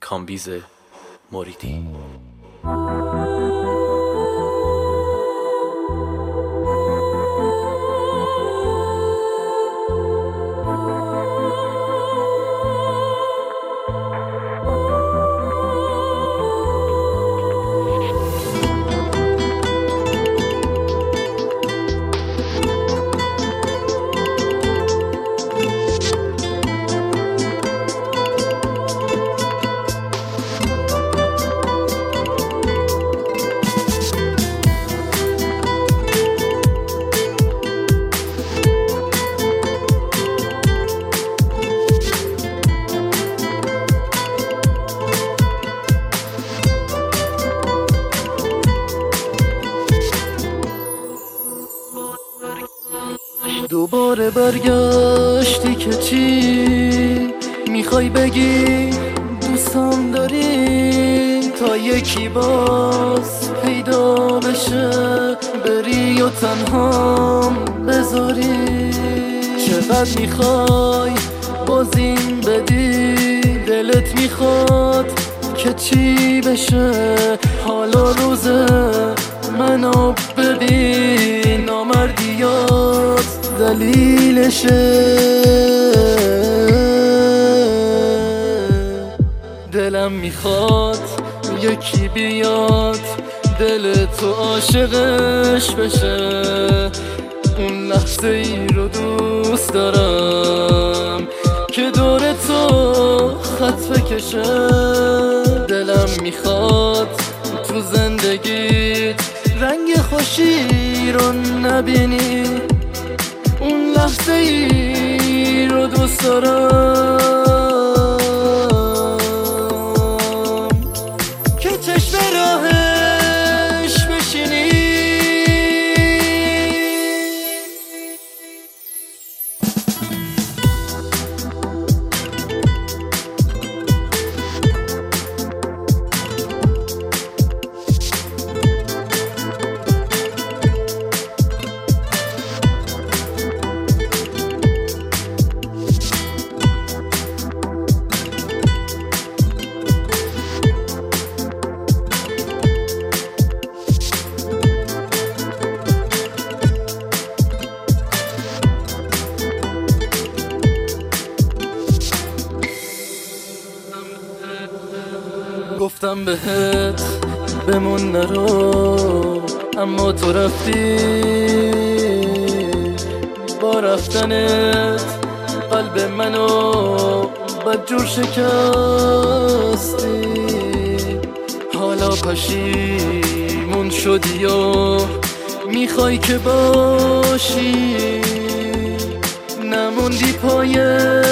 کامبیز موریدی. دوباره برگشتی که چی میخوای بگی دوستم داری، تا یکی باز پیدا بشه بری و تنهام بذاری. چقدر میخوای بازیم بدی، دلت میخواد که چی بشه. حالا روزه منو ببین، نامردیات دلیلشه. دلم میخواد یکی بیاد دل تو عاشقش بشه، اون لحظه ای رو دوست دارم که دور تو خط بکشه. دلم میخواد تو زندگیت رنگ خوشی رو نبینی، اون لحظه ای رو دوست دارم که چشم راهش بشینی. گفتم بهت بمون نرو، اما تو رفتی. با رفتنت قلب منو بدجور شکستی. حالا پشیمون شدی و میخوای که باشی، نموندی پای